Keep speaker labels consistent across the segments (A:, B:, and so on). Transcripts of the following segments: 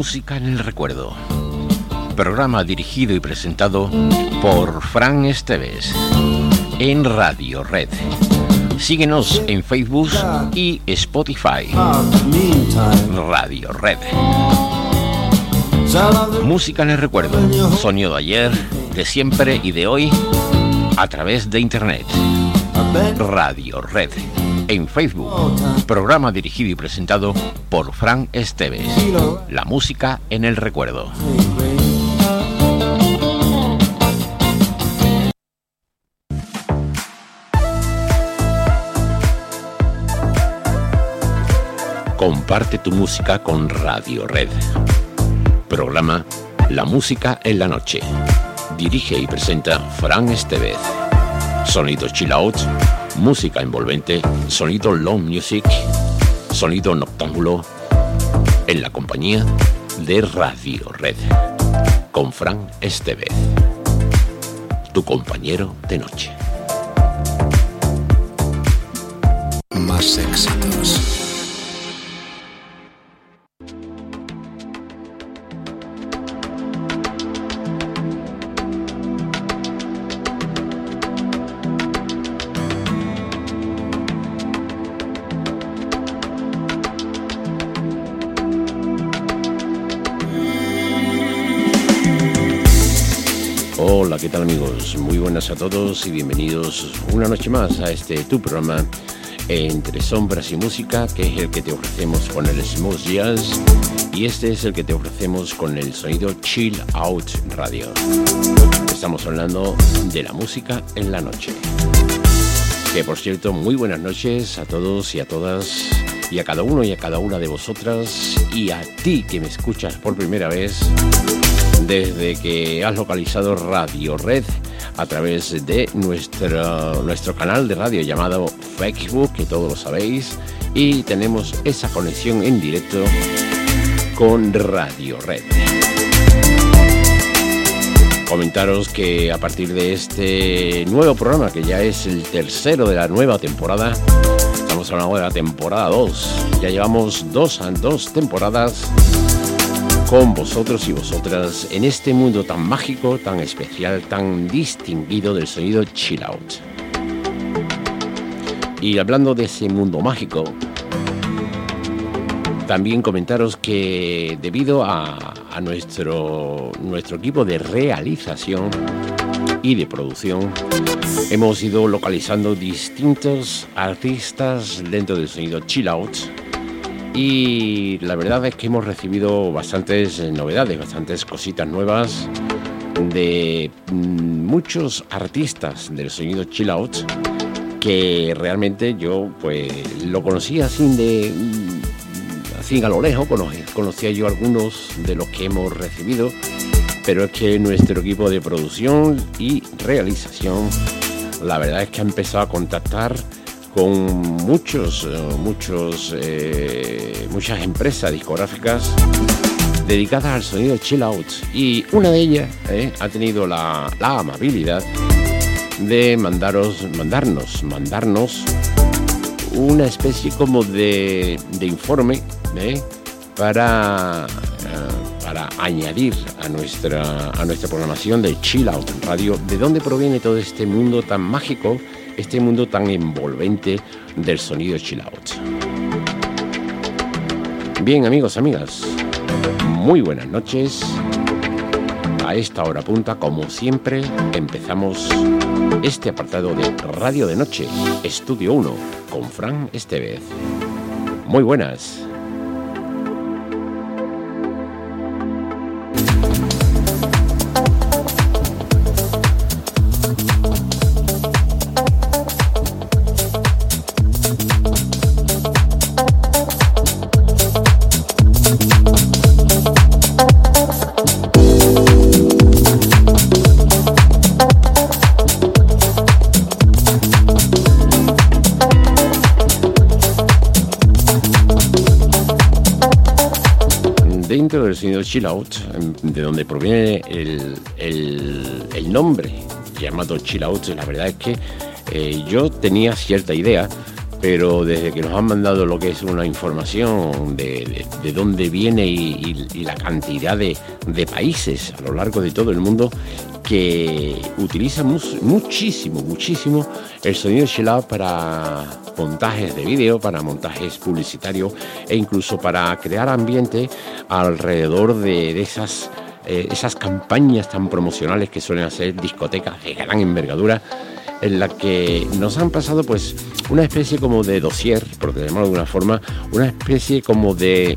A: Música en el Recuerdo. Programa dirigido y presentado por Fran Esteves en Radio Red. Síguenos en Facebook y Spotify. Radio Red. Música en el Recuerdo. Sonido de ayer, de siempre y de hoy a través de Internet. Radio Red. En Facebook, programa dirigido y presentado por Fran Esteves. La música en el recuerdo. Comparte tu música con Radio Red. Programa La música en la noche. Dirige y presenta Fran Esteves. Sonido chill out, música envolvente, sonido long music, sonido noctámbulo, en la compañía de Radio Red, con Fran Esteves, tu compañero de noche.
B: Más éxitos.
A: Hola, ¿qué tal amigos? Muy buenas a todos y bienvenidos una noche más a este tu programa Entre Sombras y Música, que es el que te ofrecemos con el Smooth Jazz y este es el que te ofrecemos con el sonido Chill Out Radio. Estamos hablando de la música en la noche. Que por cierto, muy buenas noches a todos y a todas y a cada uno y a cada una de vosotras y a ti que me escuchas por primera vez desde que has localizado Radio Red a través de nuestro canal de radio llamado Facebook, que todos lo sabéis, y tenemos esa conexión en directo con Radio Red. Comentaros que a partir de este nuevo programa, que ya es el tercero de la nueva temporada, estamos hablando de la temporada 2, ya llevamos dos temporadas con vosotros y vosotras en este mundo tan mágico, tan especial, tan distinguido del sonido chill out. Y hablando de ese mundo mágico, también comentaros que debido a nuestro equipo de realización y de producción, hemos ido localizando distintos artistas dentro del sonido chill out. Y la verdad es que hemos recibido bastantes novedades, bastantes cositas nuevas de muchos artistas del sonido chill out que realmente yo pues lo conocía así a lo lejos, conocía yo algunos de los que hemos recibido, pero es que nuestro equipo de producción y realización, la verdad es que ha empezado a contactar con muchas empresas discográficas dedicadas al sonido chill out, y una de ellas ha tenido la amabilidad de mandarnos una especie como de informe para añadir a nuestra programación de Chill Out Radio, de dónde proviene todo este mundo tan mágico, este mundo tan envolvente del sonido chill out. Bien, amigos, amigas, muy buenas noches. A esta hora punta, como siempre, empezamos este apartado de Radio de Noche, Estudio 1, con Fran Esteves. Muy buenas. Dentro del sonido chill out, de donde proviene el nombre llamado chill out, la verdad es que yo tenía cierta idea, pero desde que nos han mandado lo que es una información de dónde viene y la cantidad de países a lo largo de todo el mundo que utilizan muchísimo el sonido chill out para montajes de vídeo, para montajes publicitarios e incluso para crear ambiente alrededor de esas campañas tan promocionales que suelen hacer discotecas de gran envergadura, en la que nos han pasado pues una especie como de dossier, por llamarlo de alguna forma, una especie como de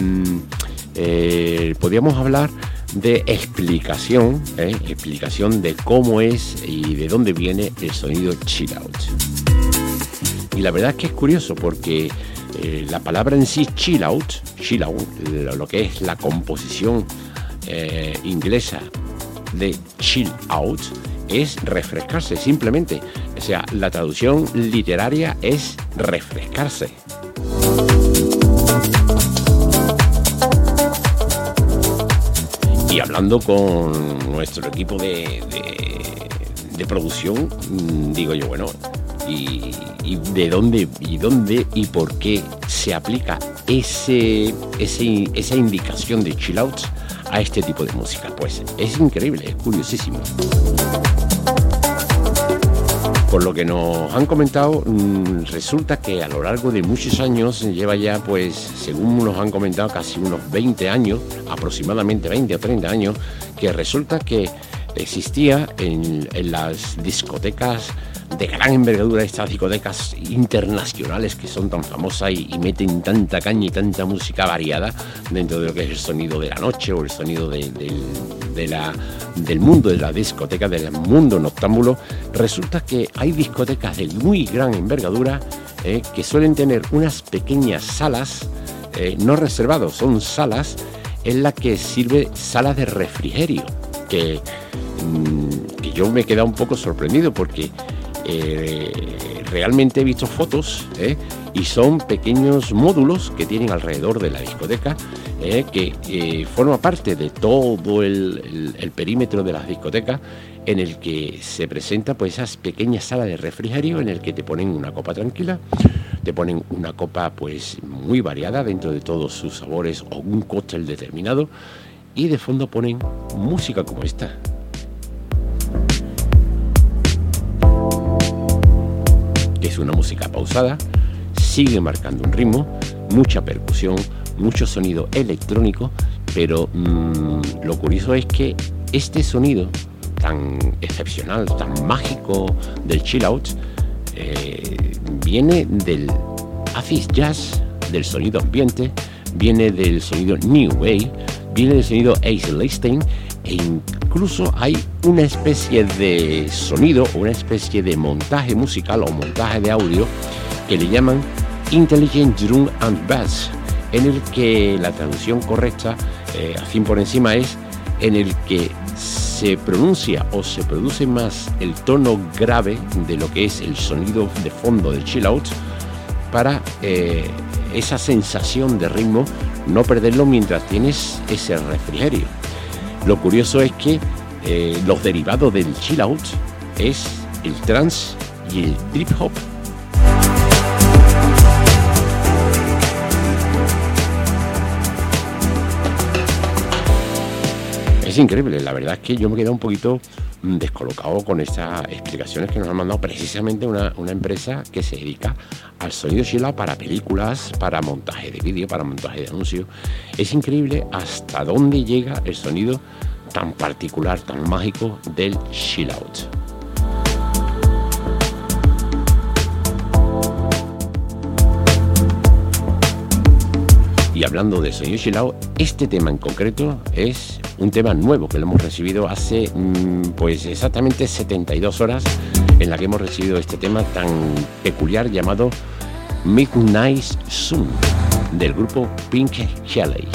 A: podríamos hablar de explicación de cómo es y de dónde viene el sonido chill out. Y la verdad es que es curioso porque la palabra en sí chill out, lo que es la composición inglesa de chill out, es refrescarse simplemente. O sea, la traducción literaria es refrescarse. Y hablando con nuestro equipo de producción, digo yo, bueno, y de dónde y por qué se aplica esa indicación de chill out a este tipo de música. Pues es increíble, es curiosísimo. Por lo que nos han comentado, resulta que a lo largo de muchos años, lleva ya, pues, según nos han comentado, casi unos 20 años, aproximadamente 20 o 30 años, que resulta que existía en las discotecas de gran envergadura, estas discotecas internacionales que son tan famosas y meten tanta caña y tanta música variada dentro de lo que es el sonido de la noche o el sonido del mundo de la discoteca, del mundo noctámbulo. Resulta que hay discotecas de muy gran envergadura que suelen tener unas pequeñas salas, no reservados, son salas en las que sirve salas de refrigerio, que yo me he quedado un poco sorprendido porque realmente he visto fotos y son pequeños módulos que tienen alrededor de la discoteca que forma parte de todo el perímetro de las discotecas, en el que se presenta pues esas pequeñas salas de refrigerio en el que te ponen una copa tranquila, te ponen una copa pues muy variada dentro de todos sus sabores o un cóctel determinado, y de fondo ponen música como esta. Es una música pausada, sigue marcando un ritmo, mucha percusión, mucho sonido electrónico, pero lo curioso es que este sonido tan excepcional, tan mágico del chill out, viene del acid jazz, del sonido ambiente, viene del sonido new wave, viene del sonido Ace Listening, e incluso hay una especie de sonido o una especie de montaje musical o montaje de audio que le llaman Intelligent Drum and Bass, en el que la traducción correcta, así por encima, es en el que se pronuncia o se produce más el tono grave de lo que es el sonido de fondo del chill out, para esa sensación de ritmo no perderlo mientras tienes ese refrigerio. Lo curioso es que los derivados del chill out es el trance y el trip hop. Es increíble, la verdad es que yo me quedé un poquito descolocado con estas explicaciones que nos han mandado precisamente una empresa que se dedica al sonido chill out para películas, para montaje de vídeo, para montaje de anuncios. Es increíble hasta dónde llega el sonido tan particular, tan mágico del chill out. Y hablando de sonido chill out, este tema en concreto es un tema nuevo que lo hemos recibido hace pues exactamente 72 horas, en la que hemos recibido este tema tan peculiar llamado Midnight Sun, del grupo Pink Shelley.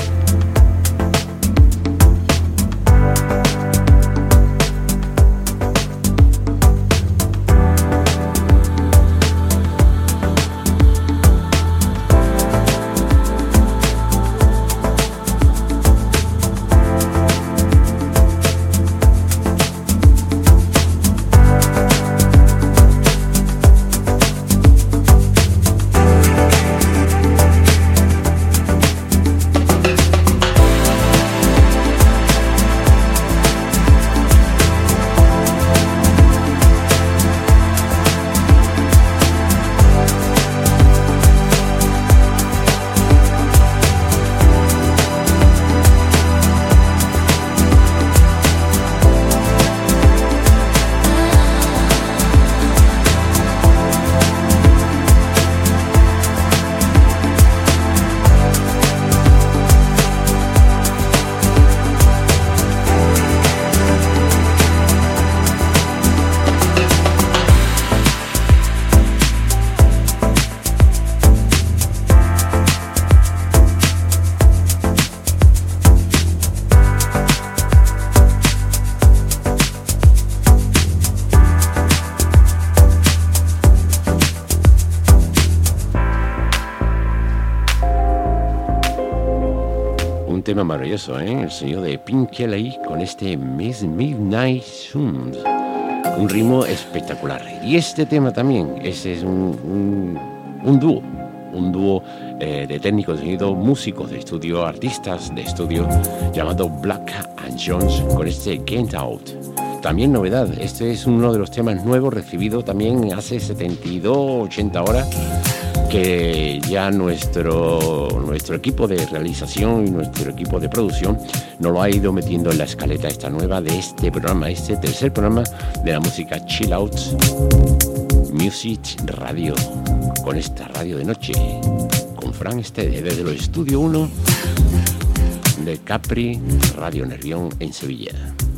A: tema maravilloso, ¿eh? El sonido de Pink Kelly con este Midnight Sun. Un ritmo espectacular. Y este tema también, ese es un dúo de técnicos de sonido, músicos de estudio, artistas de estudio, llamado Black and Jones, con este Get Out. También novedad, este es uno de los temas nuevos recibido también hace 72, 80 horas, que ya nuestro equipo de realización y nuestro equipo de producción nos lo ha ido metiendo en la escaleta esta nueva de este programa, este tercer programa de la música Chill Out Music Radio, con esta radio de noche, con Fran Esteve, desde los Estudio 1 de Capri Radio Nervión en Sevilla.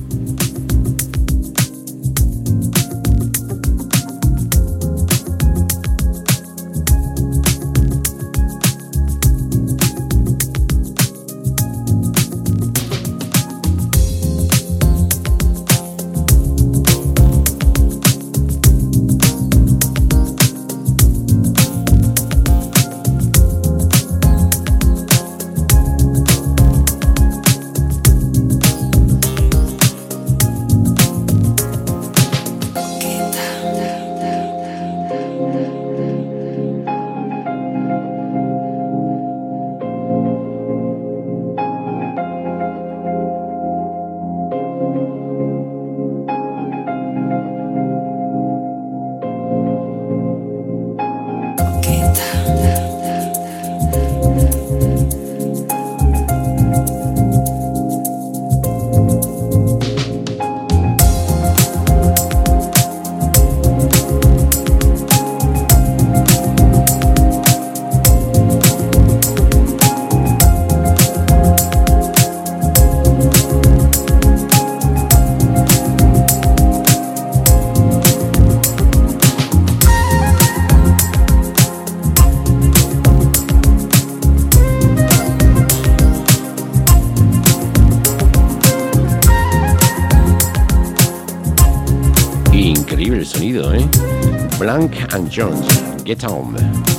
A: Black and Jones, Get Down.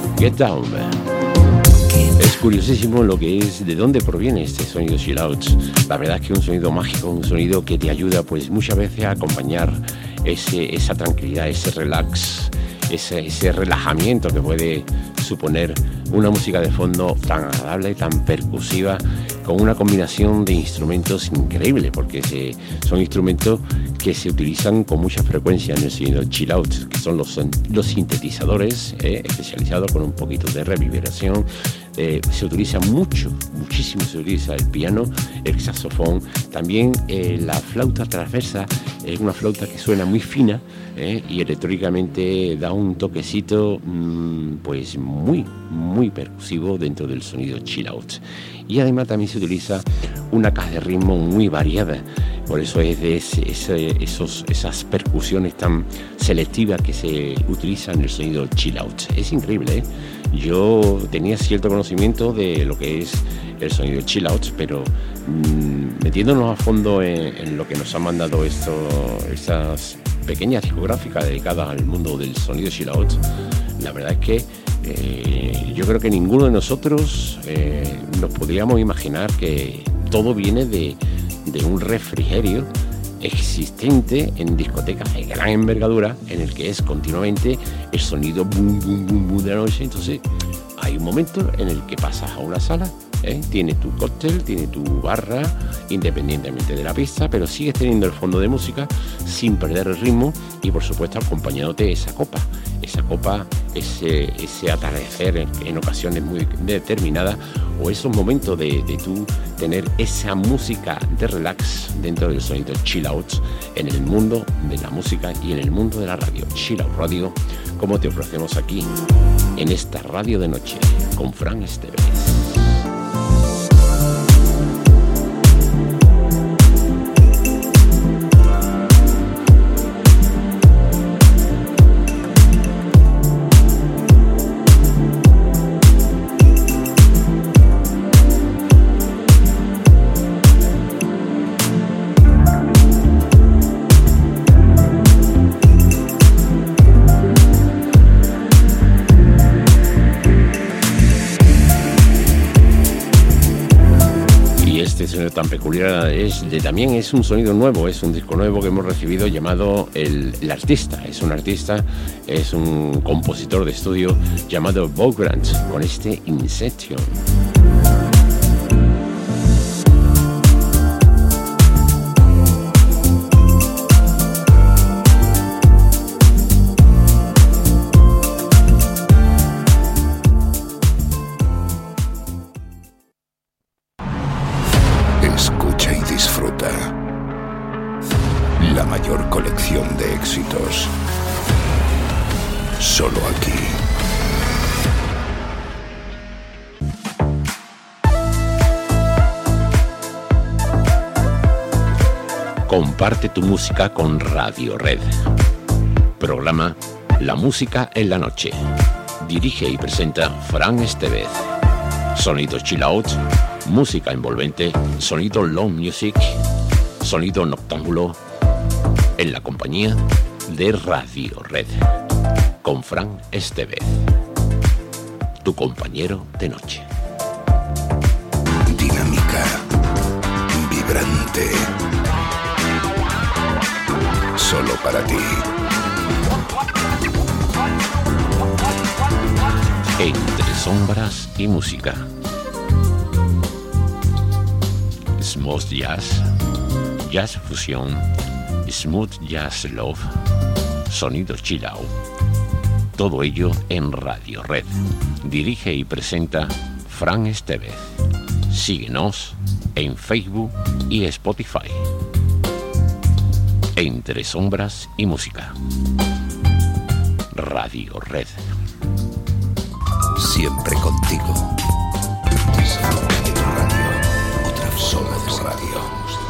A: Es curiosísimo lo que es, de dónde proviene este sonido chill out. La verdad es que es un sonido mágico, un sonido que te ayuda pues muchas veces a acompañar esa tranquilidad, ese relax, ese relajamiento que puede suponer una música de fondo tan agradable, tan percusiva, con una combinación de instrumentos increíble, porque son instrumentos que se utilizan con mucha frecuencia en el sonido chill out, que son los sintetizadores especializados con un poquito de reverberación. Se utiliza muchísimo se utiliza el piano, el saxofón, también la flauta transversa. Es una flauta que suena muy fina y electrónicamente da un toquecito pues muy percusivo dentro del sonido chill out. Y además también se utiliza una caja de ritmo muy variada, por eso es de esas percusiones tan selectivas que se utilizan en el sonido chill out. Es increíble, ¿eh? Yo tenía cierto conocimiento de lo que es el sonido chill out, pero metiéndonos a fondo en lo que nos han mandado estas pequeñas discográficas dedicadas al mundo del sonido chill out, la verdad es que yo creo que ninguno de nosotros nos podríamos imaginar que todo viene de un refrigerio existente en discotecas de gran envergadura, en el que es continuamente el sonido boom, boom, boom, boom de la noche. Entonces hay un momento en el que pasas a una sala, tiene tu cóctel, tiene tu barra, independientemente de la pista, pero sigues teniendo el fondo de música sin perder el ritmo y por supuesto acompañándote esa copa, ese atardecer en ocasiones muy determinadas, o esos momentos de tú tener esa música de relax dentro del sonido chill out en el mundo de la música y en el mundo de la radio. Chill Out Radio, como te ofrecemos aquí en esta radio de noche con Fran Esteve. sonido tan peculiar también es un sonido nuevo, es un disco nuevo que hemos recibido llamado El Artista. Es un artista, es un compositor de estudio llamado Bob Grant con este Inception.
B: Escucha y disfruta. La mayor colección de éxitos. Solo aquí.
A: Comparte tu música con Radio Red. Programa La Música en la Noche. Dirige y presenta Fran Estevez. Sonido chill out, música envolvente, sonido long music, sonido noctámbulo, en la compañía de Radio Red, con Fran Estevez, tu compañero de noche.
B: Dinámica, vibrante, solo para ti.
A: Entre sombras y música. Smooth jazz, jazz fusión, smooth jazz love, sonido chill out. Todo ello en Radio Red. Dirige y presenta Fran Estevez. Síguenos en Facebook y Spotify. Entre sombras y música. Radio Red.
B: Siempre contigo. Disfruta de tu radio. Otra sola de tu radio.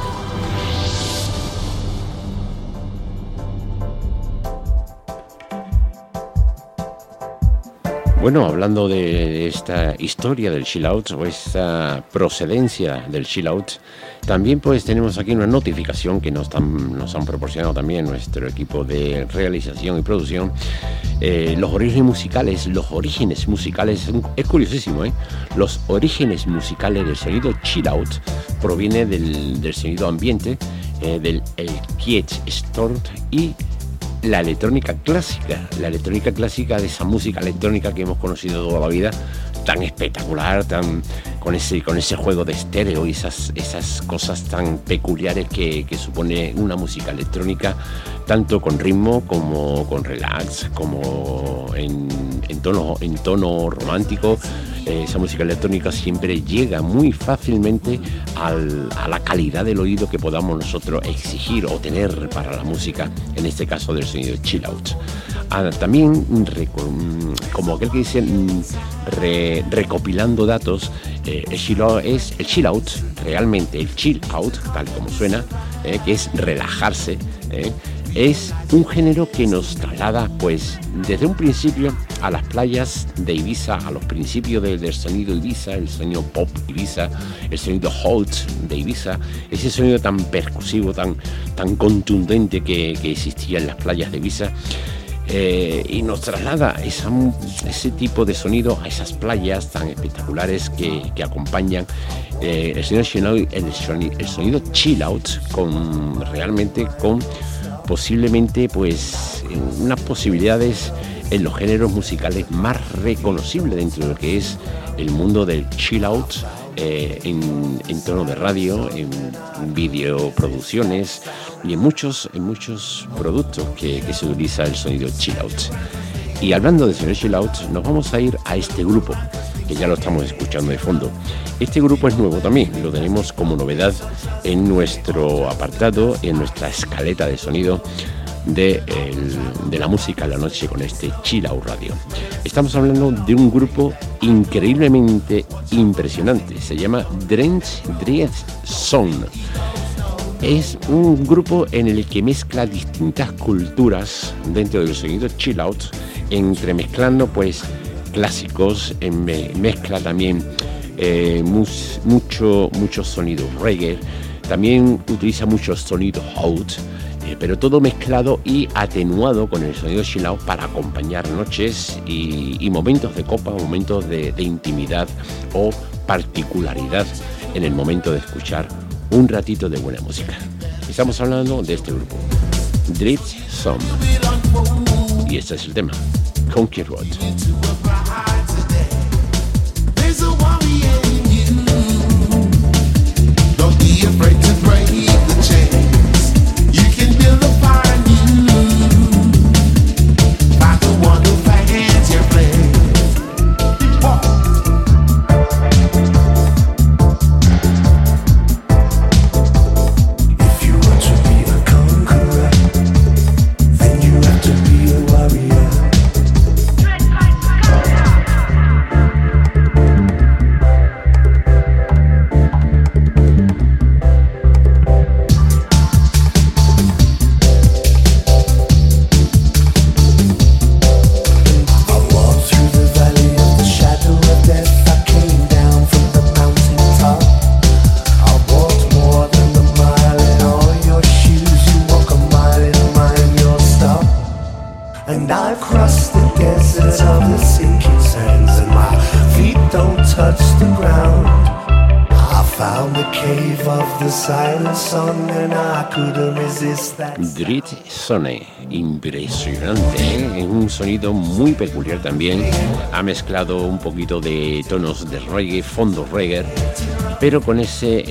A: Bueno, hablando de esta historia del chill out o esta procedencia del chill out, también pues tenemos aquí una notificación que nos han proporcionado también nuestro equipo de realización y producción. Los orígenes musicales, es curiosísimo, los orígenes musicales del sonido chill out proviene del sonido ambiente, del quiet storm y la electrónica clásica de esa música electrónica que hemos conocido toda la vida, tan espectacular, tan con ese juego de estéreo y esas cosas tan peculiares que supone una música electrónica, tanto con ritmo como con relax, como en tono romántico. Esa música electrónica siempre llega muy fácilmente a la calidad del oído que podamos nosotros exigir o tener para la música, en este caso del sonido chill out. También, como aquel que dice, recopilando datos, el chill out, realmente el chill out, tal como suena, que es relajarse, es un género que nos traslada pues desde un principio a las playas de Ibiza, a los principios del sonido Ibiza, el sonido pop Ibiza, el sonido house de Ibiza, ese sonido tan percusivo, tan contundente que existía en las playas de Ibiza. Y nos traslada ese tipo de sonido a esas playas tan espectaculares que acompañan el sonido chill out, realmente con posiblemente pues unas posibilidades en los géneros musicales más reconocibles dentro de lo que es el mundo del chill out, en tono de radio, en videoproducciones y en muchos productos que se utiliza el sonido chill out. Y hablando de sonido chill out, nos vamos a ir a este grupo que ya lo estamos escuchando de fondo. Este grupo es nuevo también, lo tenemos como novedad en nuestro apartado, en nuestra escaleta de sonido de la música en la noche con este Chill Out Radio. Estamos hablando de un grupo increíblemente impresionante, se llama Drench Song. Es un grupo en el que mezcla distintas culturas dentro del sonido chill out, entremezclando pues clásicos, mezcla también mucho sonido reggae, también utiliza mucho sonido house, pero todo mezclado y atenuado con el sonido chill out para acompañar noches y momentos de copa, momentos de intimidad o particularidad en el momento de escuchar un ratito de buena música. Estamos hablando de este grupo, Drift Zone, y este es el tema, Conky Road.
C: Don't be afraid to break the chains. You can build a fire new. Find the one who fans your flame. If you want to be a conqueror, then you have to be a warrior.
A: Drift Zone, impresionante, ¿eh? Es un sonido muy peculiar también. Ha mezclado un poquito de tonos de reggae, fondo reggae, pero con ese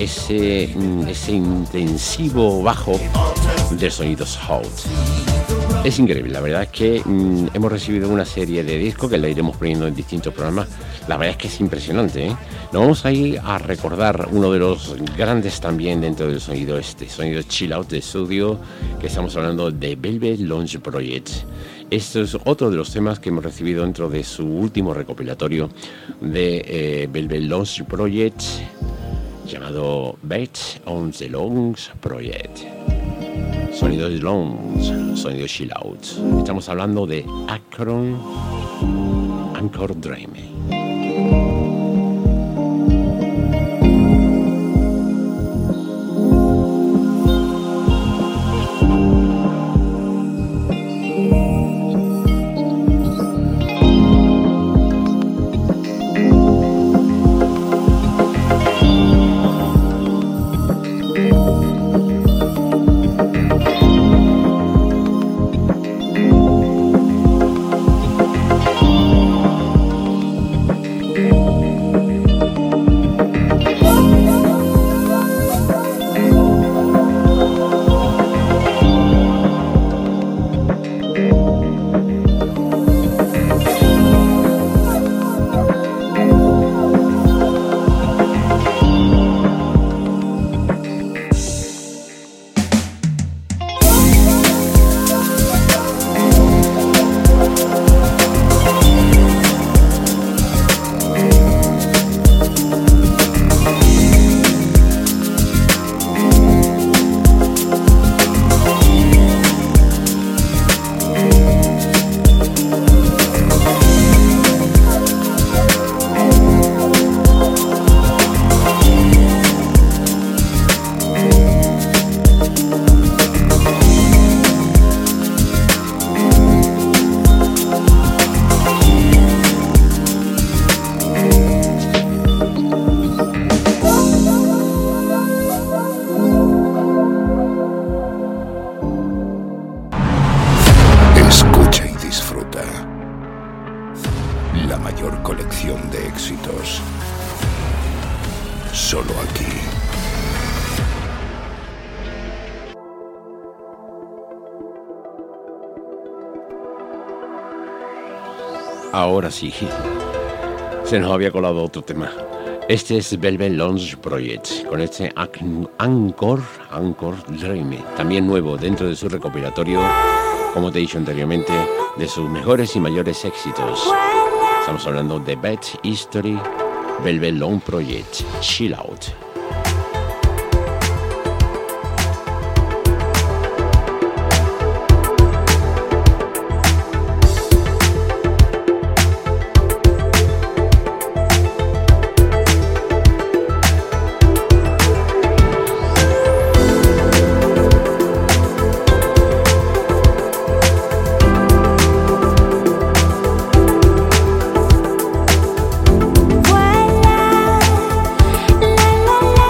A: intensivo bajo de sonidos house. Es increíble, la verdad es que hemos recibido una serie de discos que la iremos poniendo en distintos programas. La verdad es que es impresionante, ¿eh? Nos vamos a ir a recordar uno de los grandes también dentro del sonido sonido chill out de estudio, que estamos hablando de Velvet Lounge Project. Esto es otro de los temas que hemos recibido dentro de su último recopilatorio de Velvet Lounge Project, llamado Bet on the Lounge Project. Sonido de lounge, sonido chill out. Estamos hablando de Anchor Dream.
B: Solo aquí.
A: Ahora sí, se nos había colado otro tema. Este es Velvet Lounge Project, con este Anchor Dream, también nuevo dentro de su recopilatorio, como te he dicho anteriormente, de sus mejores y mayores éxitos. Estamos hablando de Bad History, Velvet Lounge Project, Chill Out.
D: La la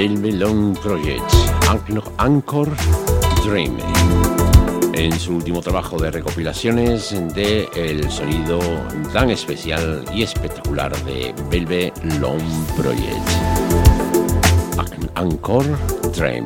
A: Velvet Long Project, Anchor Dream, en su último trabajo de recopilaciones de el sonido tan especial y espectacular de Velvet Long Project, Anchor Dream.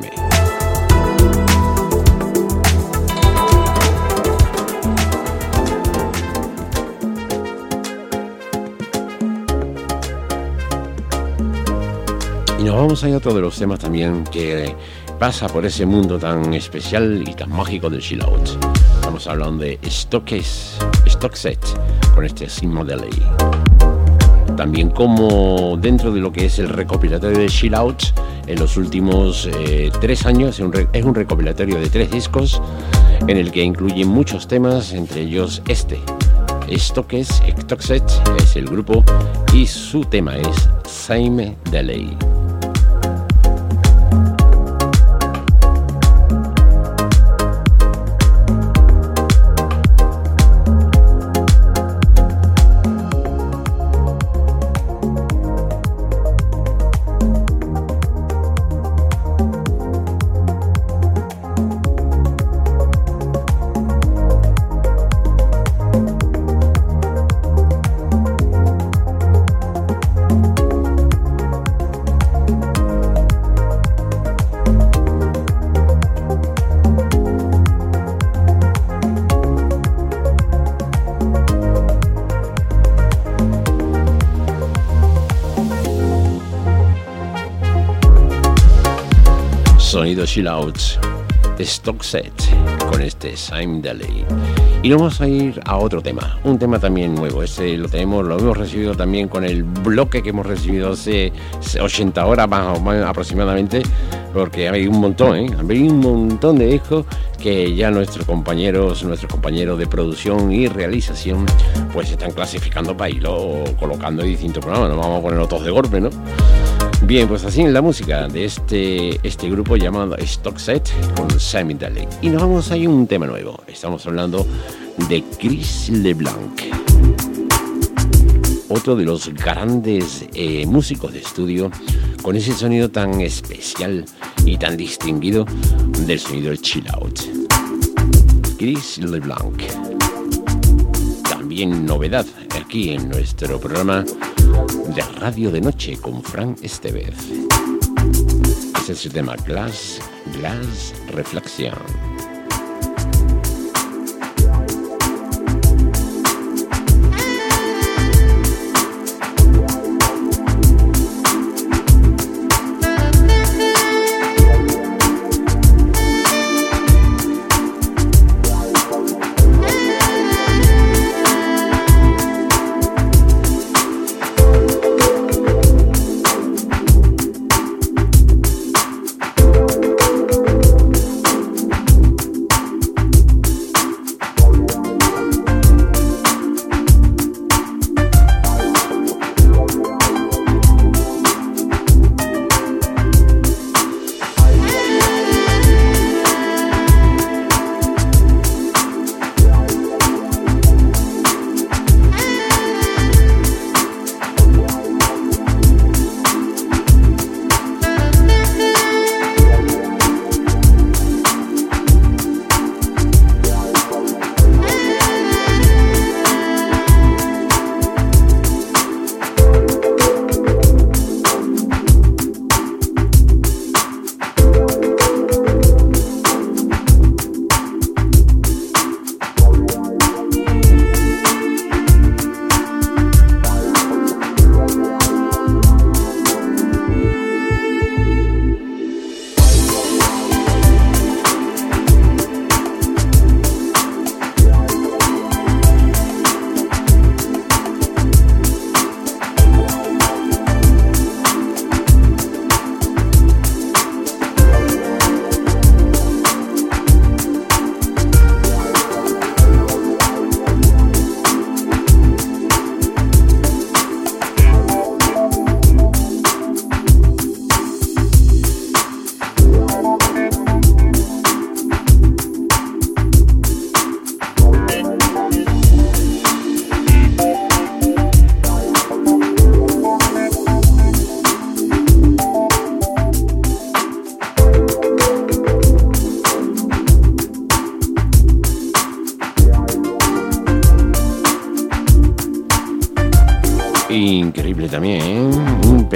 A: Y nos vamos a ir a otro de los temas también que pasa por ese mundo tan especial y tan mágico del chill out. Estamos hablando de Stockset con este Sigma Delay. También como dentro de lo que es el recopilatorio de chill out, en los últimos 3 años es un recopilatorio de 3 discos en el que incluye muchos temas, entre ellos este. Stockset es el grupo y su tema es Sigma Delay. Sonido chill out, Stockset con este Sigma Delay. Y vamos a ir a otro tema, un tema también nuevo. Este lo hemos recibido también con el bloque que hemos recibido hace 80 horas más o menos aproximadamente, porque hay un montón, hay un montón de discos que ya nuestros compañeros de producción y realización pues están clasificando para irlo colocando en distintos programas. No vamos a ponerlo todos de golpe, ¿no? Bien, pues así en la música de este grupo llamado Stockset con Sigma Delay. Y nos vamos a ir a un tema nuevo. Estamos hablando de Chris LeBlanc, otro de los grandes músicos de estudio con ese sonido tan especial y tan distinguido del sonido del chill out. Chris LeBlanc. También novedad aquí en nuestro programa de Radio de Noche con Fran Estevez. Ese es el tema Glass Reflection.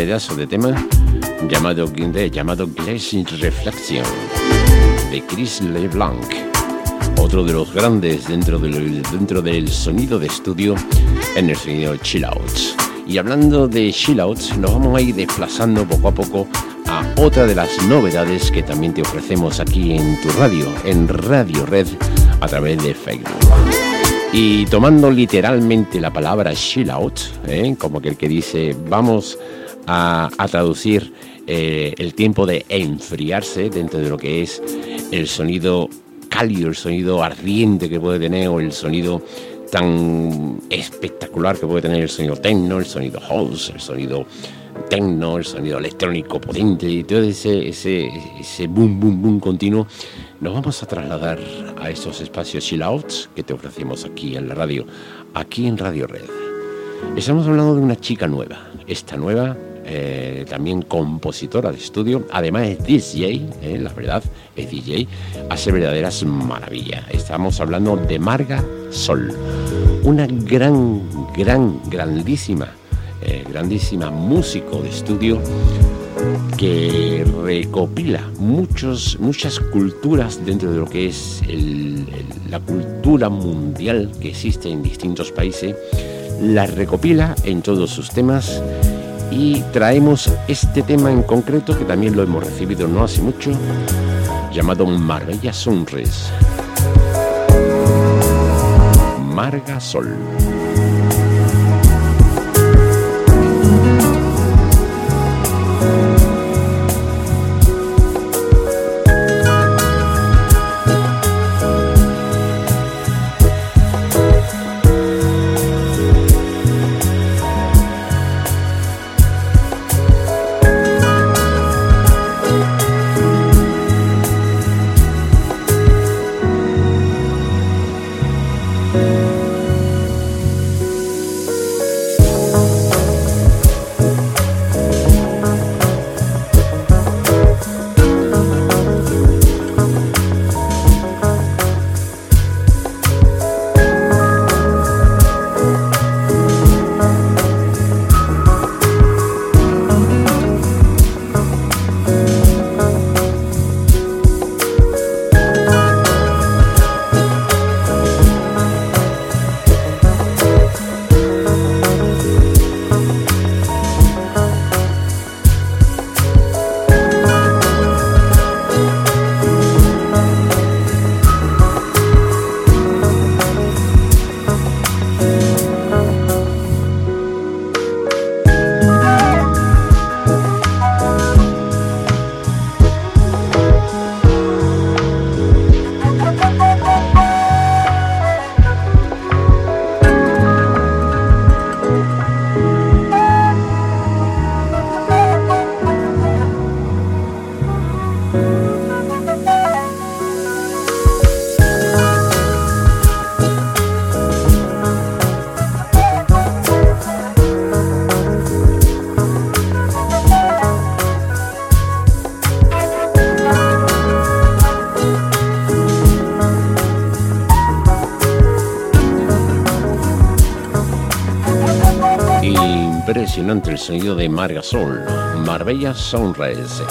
A: pedazo de tema llamado Glass Reflection de Chris LeBlanc, otro de los grandes dentro del sonido de estudio en el sonido chill out. Y hablando de chill out, nos vamos a ir desplazando poco a poco a otra de las novedades que también te ofrecemos aquí en tu radio, en Radio Red, a través de Facebook. Y tomando literalmente la palabra chill out, como que el que dice, vamos a traducir el tiempo de enfriarse dentro de lo que es el sonido cálido, el sonido ardiente que puede tener, o el sonido tan espectacular que puede tener el sonido techno, el sonido house, el sonido techno, el sonido electrónico potente y todo ese boom, boom, boom continuo. Nos vamos a trasladar a estos espacios chill outs que te ofrecemos aquí en la radio, aquí en Radio Red. Estamos hablando de una chica nueva. Esta nueva, también compositora de estudio, además es DJ, la verdad, es DJ, hace verdaderas maravillas. Estamos hablando de Marga Sol, una grandísima músico de estudio que recopila muchas culturas dentro de lo que es la cultura mundial que existe en distintos países. La recopila en todos sus temas y traemos este tema en concreto que también lo hemos recibido no hace mucho, llamado Marbella Sunrise. Marga Sol. Impresionante el sonido de Marga Sol, Marbella Sunrise,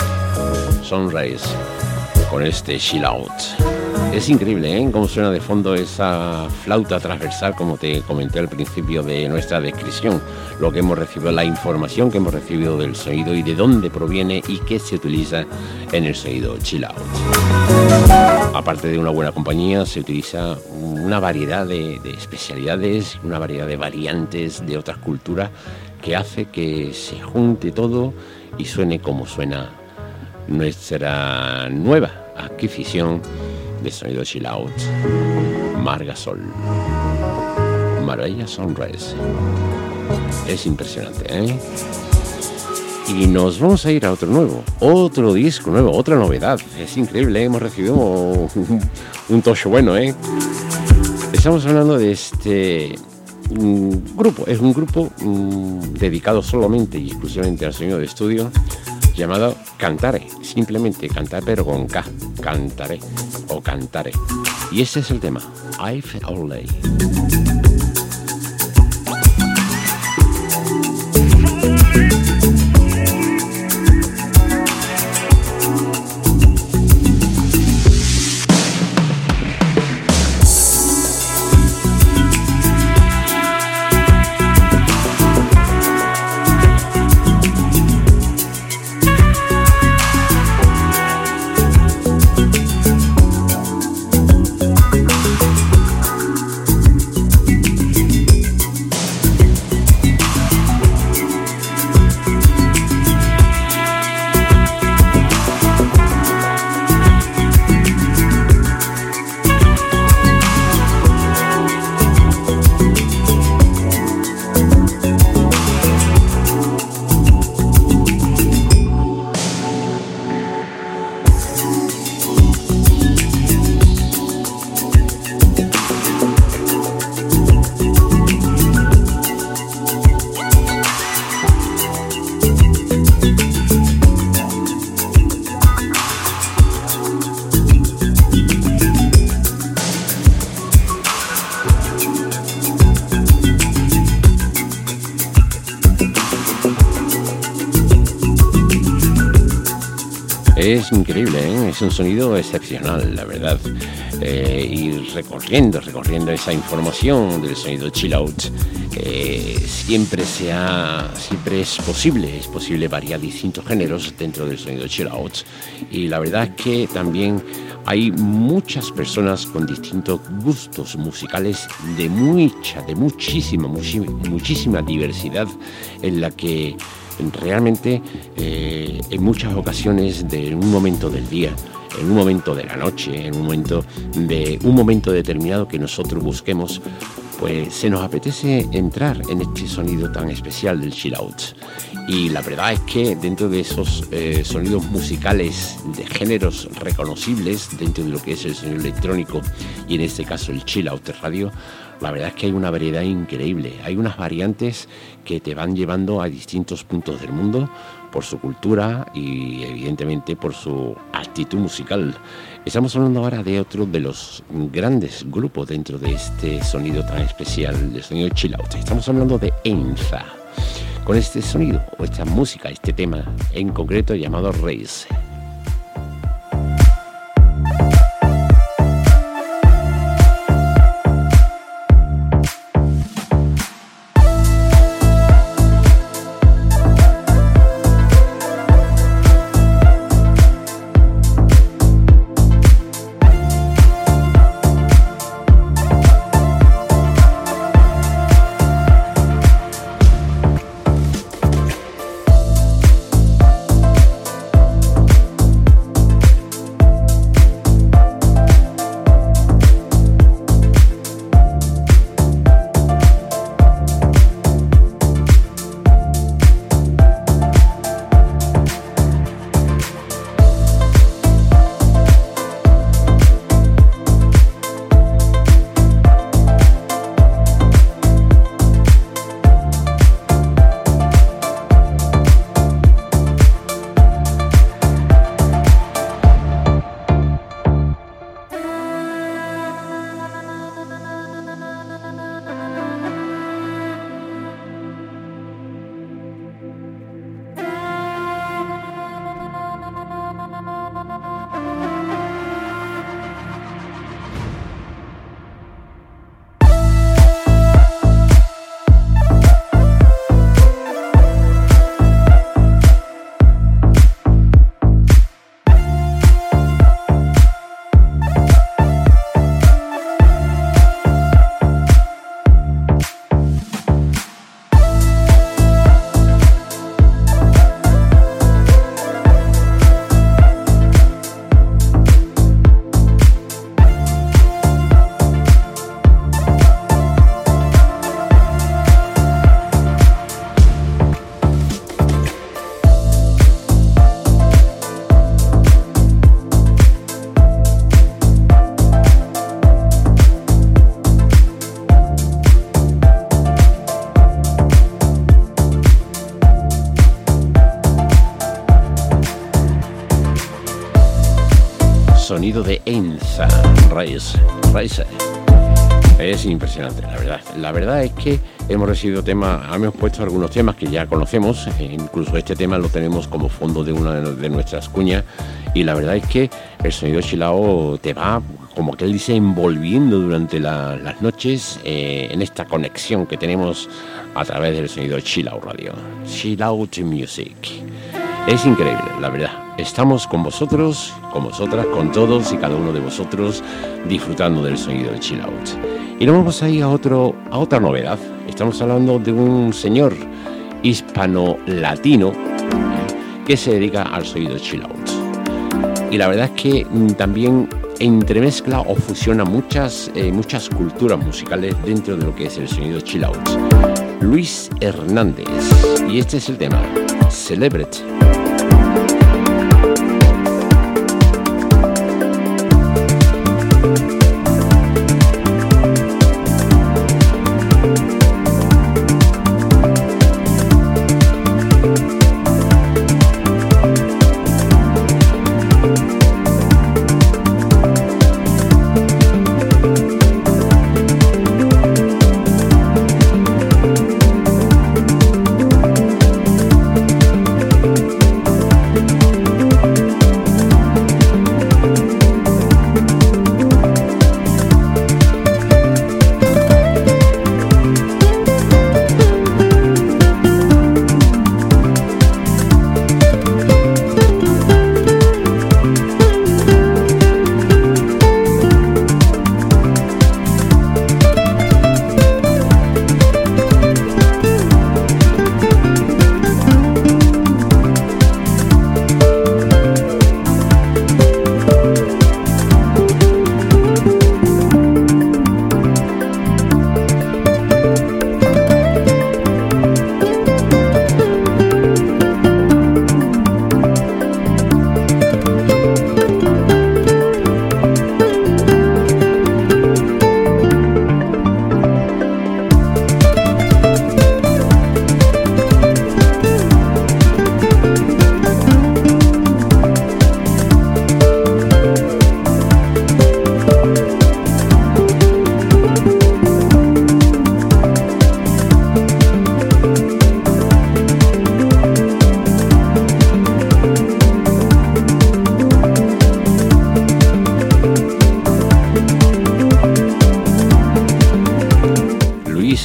A: con este chill out. Es increíble, cómo suena de fondo esa flauta transversal, como te comenté al principio de nuestra descripción, lo que hemos recibido, la información que hemos recibido del sonido y de dónde proviene y qué se utiliza en el sonido chill out. Aparte de una buena compañía, se utiliza una variedad de especialidades, una variedad de variantes de otras culturas que hace que se junte todo y suene como suena nuestra nueva adquisición de sonido chill out, Marga Sol, Marbella Sunrise. Es impresionante, Y nos vamos a ir a otro disco nuevo, otra novedad. Es increíble, hemos recibido un tocho bueno, Estamos hablando de este grupo. Es un grupo dedicado solamente y exclusivamente al sonido de estudio, llamado Cantare. Simplemente cantar, pero con K. Cantare o Cantare. Y este es el tema, I've Only. Es increíble, ¿eh? Es un sonido excepcional, la verdad. Y recorriendo esa información del sonido chill out, siempre es posible variar distintos géneros dentro del sonido chill out. Y la verdad es que también hay muchas personas con distintos gustos musicales de muchísima diversidad, en la que realmente en muchas ocasiones de un momento del día, en un momento de la noche, en un momento determinado que nosotros busquemos, pues se nos apetece entrar en este sonido tan especial del chill out. Y la verdad es que dentro de esos sonidos musicales de géneros reconocibles dentro de lo que es el sonido electrónico, y en este caso el chill out de radio, la verdad es que hay una variedad increíble. Hay unas variantes que te van llevando a distintos puntos del mundo por su cultura y evidentemente por su actitud musical. Estamos hablando ahora de otro de los grandes grupos dentro de este sonido tan especial, del sonido chill out. Estamos hablando de Einza, con este sonido o esta música, este tema en concreto llamado Race. Sonido de Einza, Race. Es impresionante, la verdad. La verdad es que hemos puesto algunos temas que ya conocemos, incluso este tema lo tenemos como fondo de una de nuestras cuñas, y la verdad es que el sonido chilao te va, como que él dice, envolviendo durante las noches en esta conexión que tenemos a través del sonido Chilao Radio. Chill Out Music. Es increíble, la verdad. Estamos con vosotros, con vosotras, con todos y cada uno de vosotros disfrutando del sonido del chill out. Y nos vamos a ir a otra novedad. Estamos hablando de un señor hispano-latino que se dedica al sonido chill out. Y la verdad es que también entremezcla o fusiona muchas culturas musicales dentro de lo que es el sonido chill out. Luis Hernández. Y este es el tema, Celebrate.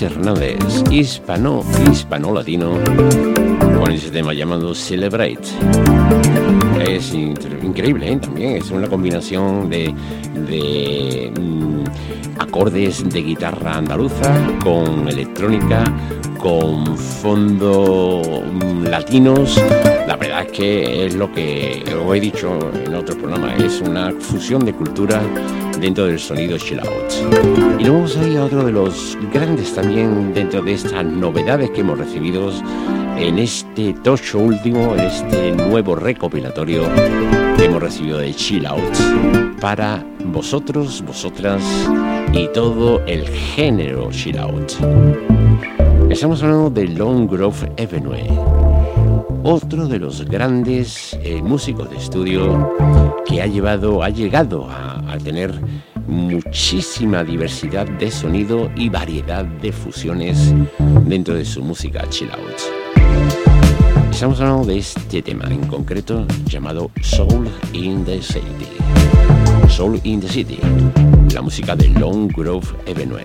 A: Hernández, hispano-latino, con ese tema llamado Celebrate. Es increíble, ¿eh? También es una combinación de acordes de guitarra andaluza con electrónica, con fondo latinos. La verdad es que es lo que os he dicho en otro programa, es una fusión de cultura dentro del sonido chill out. Y luego vamos a ir a otro de los grandes también dentro de estas novedades que hemos recibido en este talk show último, en este nuevo recopilatorio que hemos recibido de chill out para vosotros, vosotras y todo el género chill out. Estamos hablando de Lone Grove Avenue, otro de los grandes músicos de estudio que ha llegado a tener muchísima diversidad de sonido y variedad de fusiones dentro de su música chill out. Estamos hablando de este tema en concreto llamado Soul in the City. Soul in the City, la música de Lone Grove Avenue.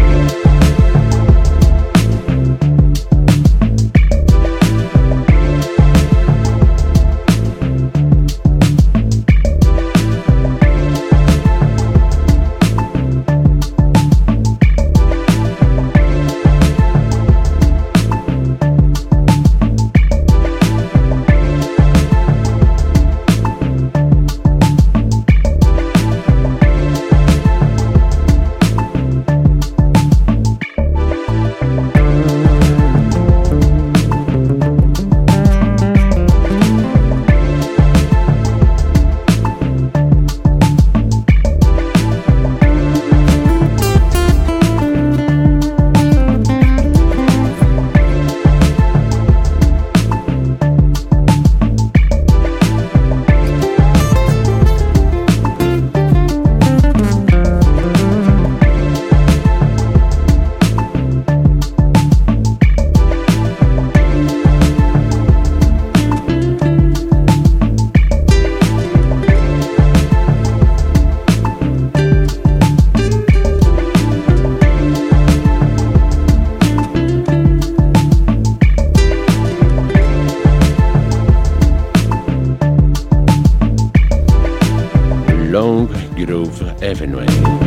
A: Avenue,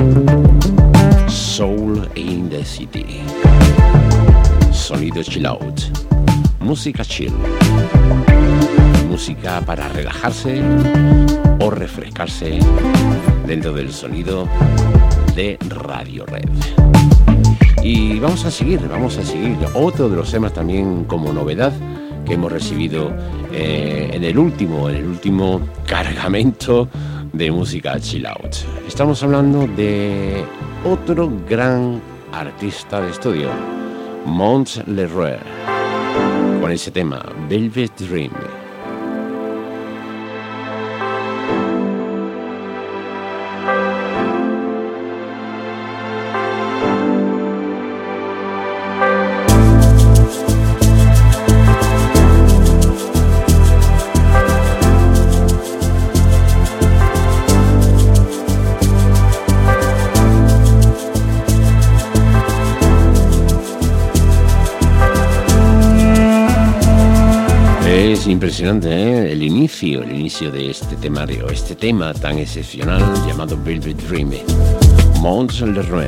A: Soul in the City, sonido chill out, música chill, música para relajarse o refrescarse dentro del sonido de Radio Red. Y vamos a seguir otro de los temas también como novedad que hemos recibido en el último cargamento de música chill out. Estamos hablando de otro gran artista de estudio, Mont Leroy, con ese tema Velvet Dream. Es impresionante, ¿eh? El inicio de este temario, este tema tan excepcional llamado Velvet Dream, Mont Leroy.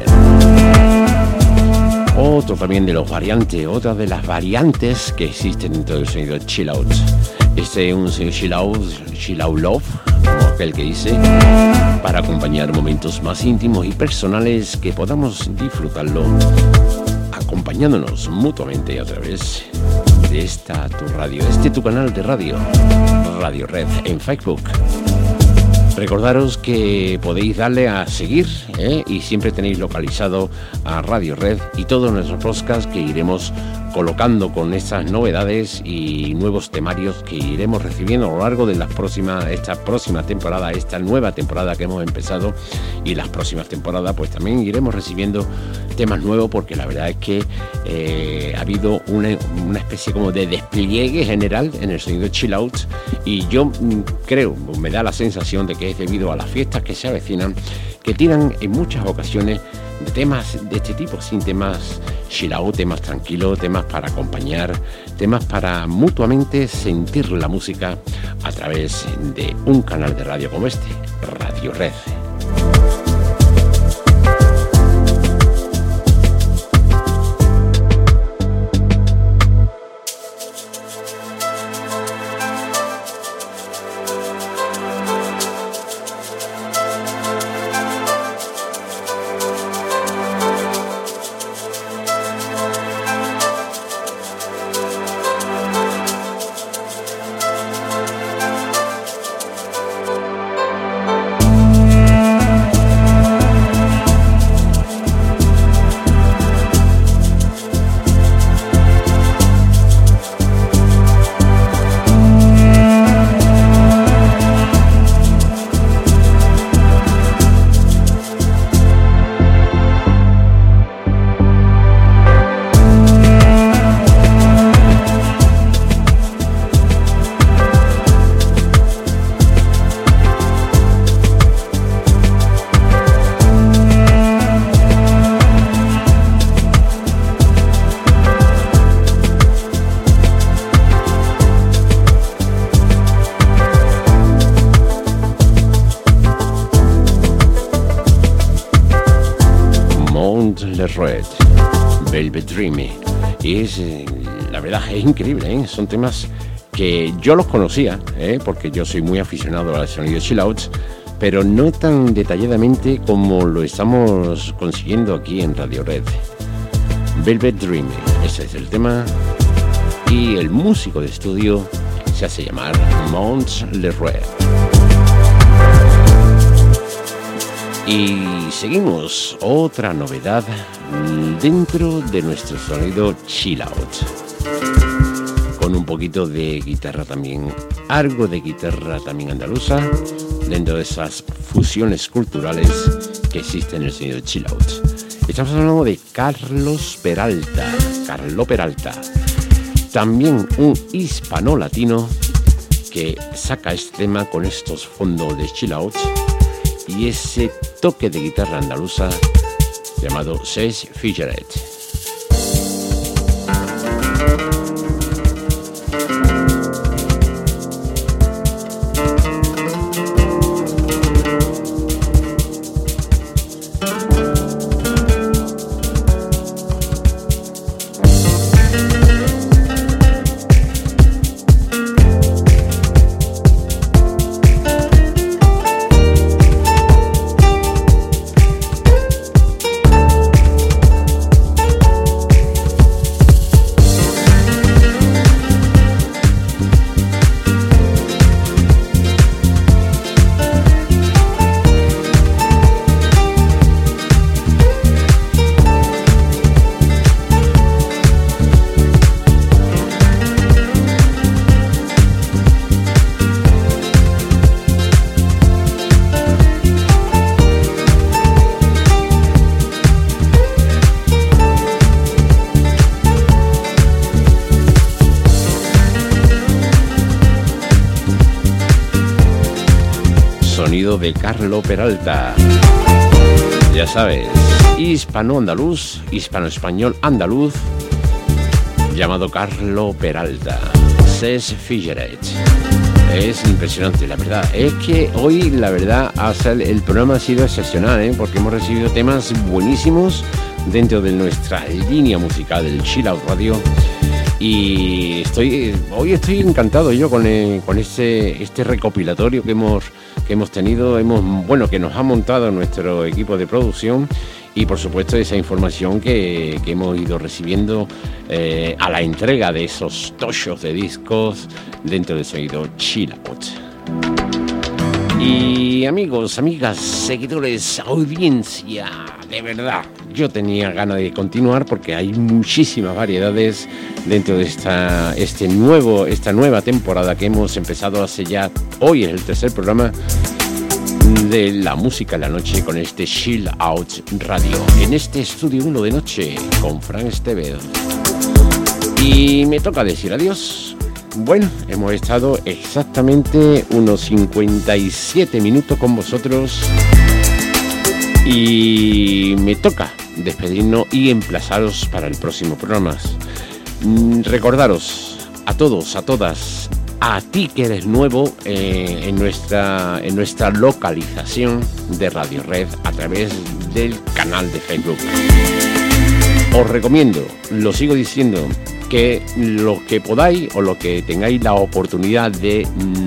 A: Otra de las variantes que existen dentro del sonido chill out. Este es un sonido chill out love, como aquel que dice, para acompañar momentos más íntimos y personales que podamos disfrutarlo acompañándonos mutuamente a través de esta tu radio, tu canal de radio, Radio Red en Facebook. Recordaros que podéis darle a seguir y siempre tenéis localizado a Radio Red y todos nuestros podcasts que iremos colocando con estas novedades y nuevos temarios que iremos recibiendo a lo largo de esta próxima temporada, esta nueva temporada que hemos empezado, y las próximas temporadas pues también iremos recibiendo temas nuevos, porque la verdad es que ha habido una especie como de despliegue general en el sonido chill out, y yo creo, me da la sensación de que es debido a las fiestas que se avecinan, que tiran en muchas ocasiones de temas de este tipo, sin temas chill out, temas tranquilos, temas para acompañar, temas para mutuamente sentir la música a través de un canal de radio como este, Radio Red. Red, Velvet Dreamy. Y es, la verdad, es increíble, ¿eh? Son temas que yo los conocía, porque yo soy muy aficionado al sonido chill out, pero no tan detalladamente como lo estamos consiguiendo aquí en Radio Red. Velvet Dreamy, ese es el tema, y el músico de estudio se hace llamar Mont Lerroy. Y seguimos, otra novedad dentro de nuestro sonido chill out, con un poquito de guitarra también, algo de guitarra también andaluza, dentro de esas fusiones culturales que existen en el sonido chill out. Estamos hablando de Carlo Peralta, también un hispano-latino que saca este tema con estos fondos de chill out y ese toque de guitarra andaluza llamado Ses Figueret. De Carlo Peralta, ya sabes, hispano-andaluz, hispano-español andaluz, llamado Carlo Peralta, Ses Figueret. Es impresionante, la verdad. Es que hoy, la verdad, el programa ha sido excepcional, porque hemos recibido temas buenísimos dentro de nuestra línea musical del Chill Out Radio. Y hoy estoy encantado yo con este recopilatorio que hemos tenido, que nos ha montado nuestro equipo de producción, y por supuesto esa información que hemos ido recibiendo a la entrega de esos tochos de discos dentro del sonido Chill Out. Y amigos, amigas, seguidores, audiencia, de verdad, yo tenía ganas de continuar porque hay muchísimas variedades dentro de esta nueva temporada que hemos empezado hace ya, hoy es el tercer programa de la música en la noche con este Chill Out Radio, en este estudio 1 de noche con Fran Estevez. Y me toca decir adiós. Bueno, hemos estado exactamente unos 57 minutos con vosotros Y me toca despedirnos y emplazaros para el próximo programa. Recordaros a todos, a todas, a ti que eres nuevo en nuestra localización de Radio Red a través del canal de Facebook. Os recomiendo, lo sigo diciendo, que lo que podáis o lo que tengáis la oportunidad de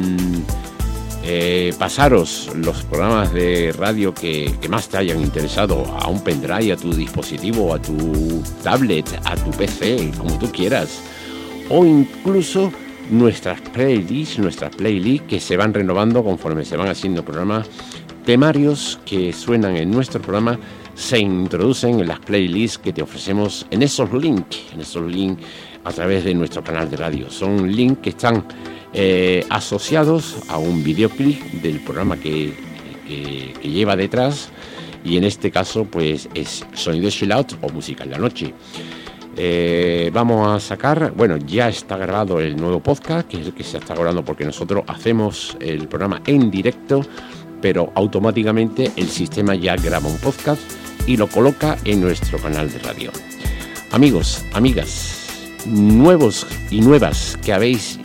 A: pasaros los programas de radio que más te hayan interesado a un pendrive, a tu dispositivo, a tu tablet, a tu PC, como tú quieras, o incluso nuestras playlists que se van renovando conforme se van haciendo programas, temarios que suenan en nuestro programa se introducen en las playlists que te ofrecemos en esos links a través de nuestro canal de radio. Son links que están asociados a un videoclip del programa que lleva detrás, y en este caso pues es Sonido Chill Out o Música en la Noche. Vamos a sacar, bueno, ya está grabado el nuevo podcast, que es el que se está grabando porque nosotros hacemos el programa en directo, pero automáticamente el sistema ya graba un podcast y lo coloca en nuestro canal de radio. Amigos, amigas, nuevos y nuevas que habéis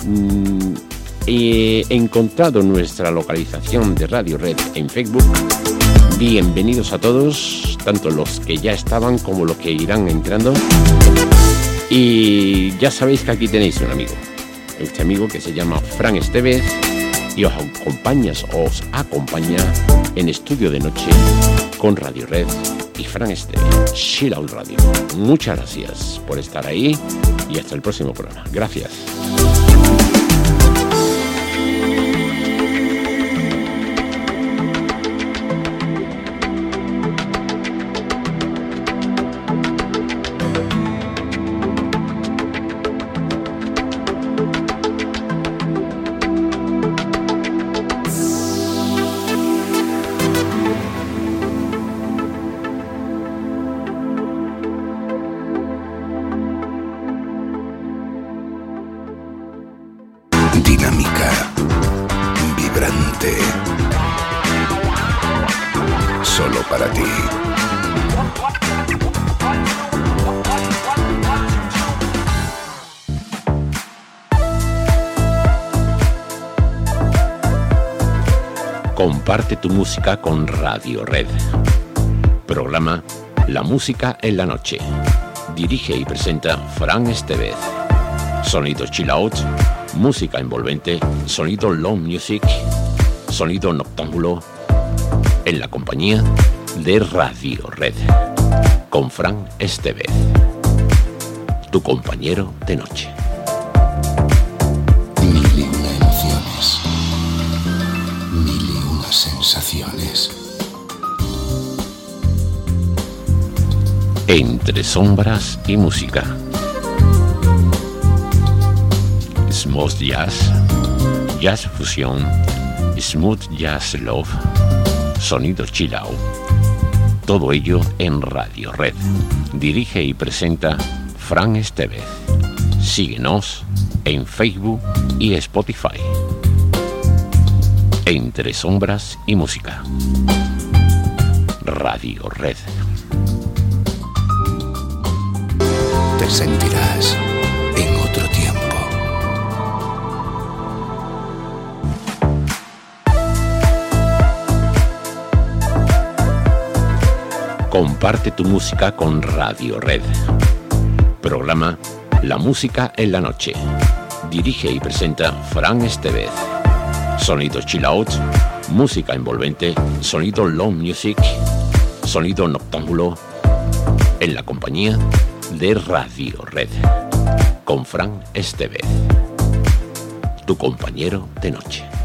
A: encontrado nuestra localización de Radio Red en Facebook, bienvenidos a todos, tanto los que ya estaban como los que irán entrando. Y ya sabéis que aquí tenéis un amigo, este amigo que se llama Fran Estevez, y os acompaña en Estudio de Noche con Radio Red y Fran Estevez, Chill Out Radio. Muchas gracias por estar ahí y hasta el próximo programa. Gracias.
B: Dinámica, vibrante, solo para ti.
A: Comparte tu música con Radio Red. Programa La Música en la Noche. Dirige y presenta Fran Estevez. Sonido Chill Out, música envolvente, sonido low music, sonido noctámbulo, en la compañía de Radio Red, con Fran Estevez, tu compañero de noche.
B: 1001 emociones, 1001 sensaciones.
A: Entre sombras y música. Smooth jazz, jazz fusión, smooth jazz love, sonido chill out. Todo ello en Radio Red. Dirige y presenta Fran Estevez. Síguenos en Facebook y Spotify. Entre sombras y música. Radio Red.
B: Te sentirás en otro tiempo.
A: Comparte tu música con Radio Red. Programa La Música en la Noche. Dirige y presenta Fran Estevez. Sonido chill out, música envolvente, sonido low music, sonido noctámbulo, en la compañía de Radio Red, con Fran Estevez, tu compañero de noche.